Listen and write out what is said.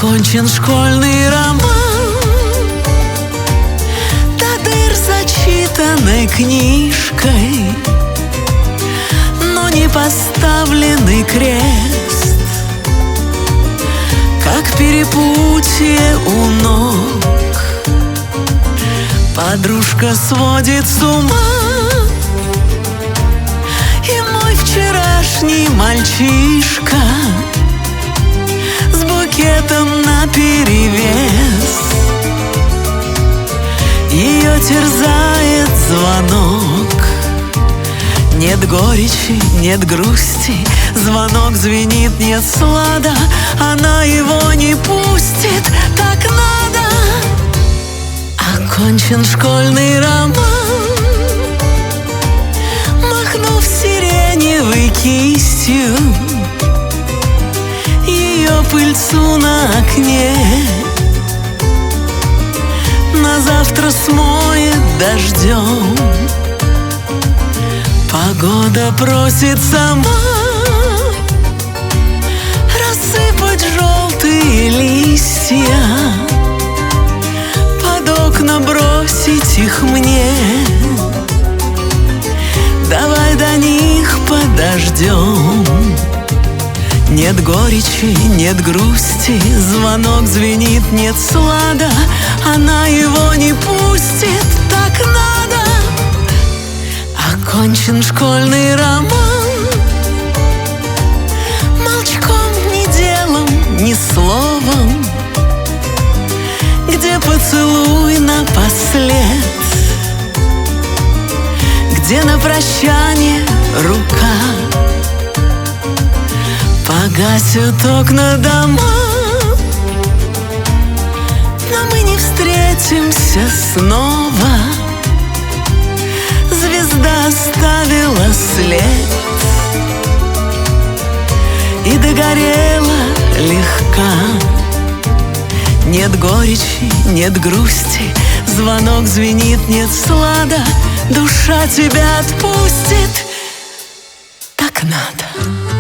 Окончен школьный роман, до дыр зачитанной книжкой, но не поставленный крест, как перепутье у ног. Подружка сводит с ума, и мой вчерашний мальчишка с букетом наперевес. Ее терзает звонок. Нет горечи, нет грусти, звонок звенит, нет слада. Она его не пустит, так надо. Окончен школьный роман, махнув сиреневой кистью, ее пыльцу на окне на завтра смоет дождем. Погода просит сама рассыпать желтые листья, под окна бросить их мне. Давай до них подождем. Нет горечи, нет грусти, звонок звенит, нет слада. Она его не пустит, так надо. Окончен школьный роман, молчком, ни делом, ни словом, где поцелуй напослед, где на прощание рука. Погасят окна дома, но мы не встретимся снова. Звезда оставила след и догорела легка. Нет горечи, нет грусти, звонок звенит, нет слада. Душа тебя отпустит, так надо.